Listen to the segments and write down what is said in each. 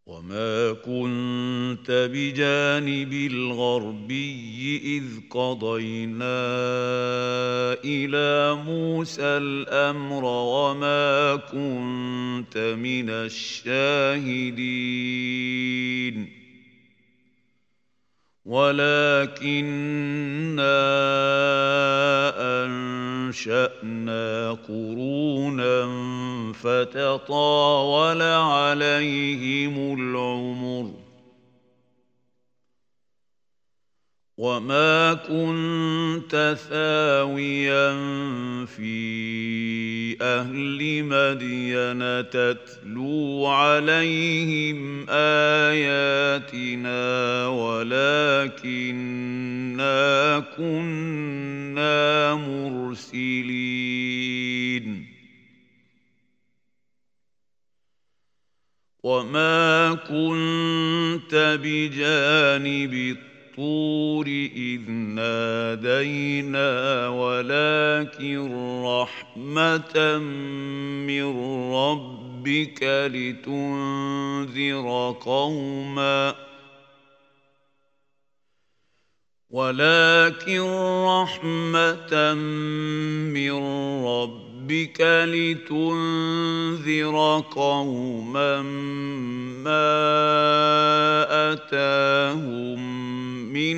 وما كنت بجانب الغربي إذ قضينا إلى موسى الأمر وما كنت من الشاهدين ولكننا أنشأنا قرونا فتطاول عليهم العمر وما كنت ثاويا في أهل مدين تتلو عليهم آياتنا ولكننا كنا مرسلين وما كنت بجانب الطور إذ نادينا ولكن رحمة من ربك لتنذر قوما ما أتاهم من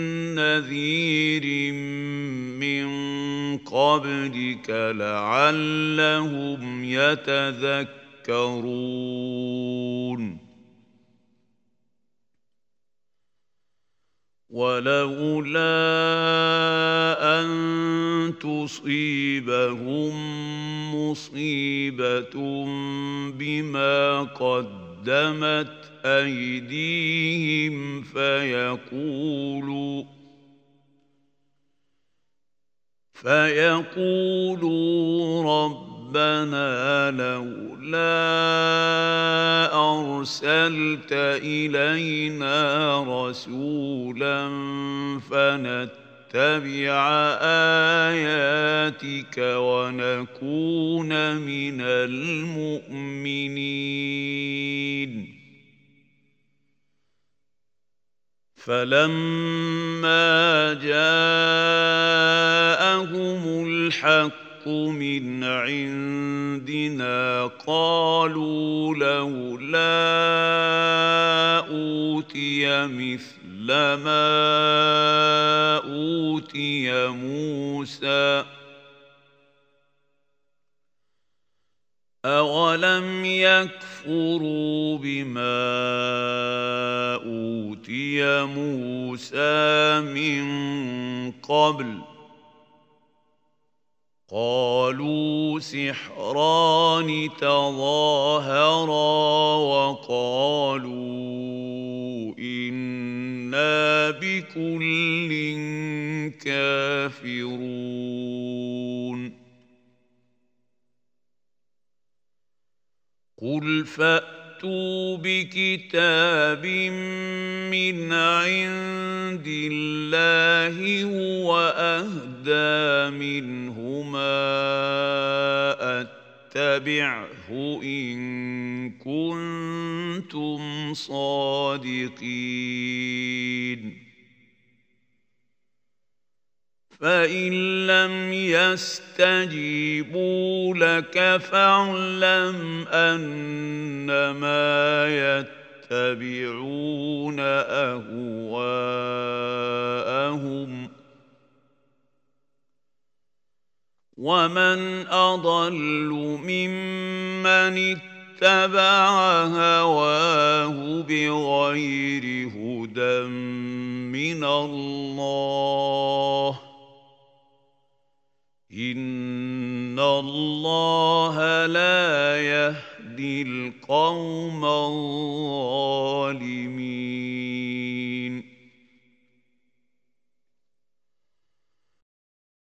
نذير من قبلك لعلهم يتذكرون ولولا أن تصيبهم مصيبة بما قدمت أيديهم فيقولوا ربنا لولا أرسلت إلينا رسولا فنتبع آياتك ونكون من المؤمنين فلما جاءهم الحق من عندنا قالوا لولا أوتي مثل ما أوتي موسى أولم يكفروا بما أوتي موسى من قبل قالوا سحران تظاهرا وقالوا إنا بكل كافرون قل فأتوا بكتاب من عند الله هو أهدى منهما أتبعه إن كنتم صادقين فإن لم يستجيبوا لك فاعلم أنما يتبعون أهواءهم ومن أضل ممن اتبع هواه بغير هدى من الله إن الله لا يهدي القوم الظالمين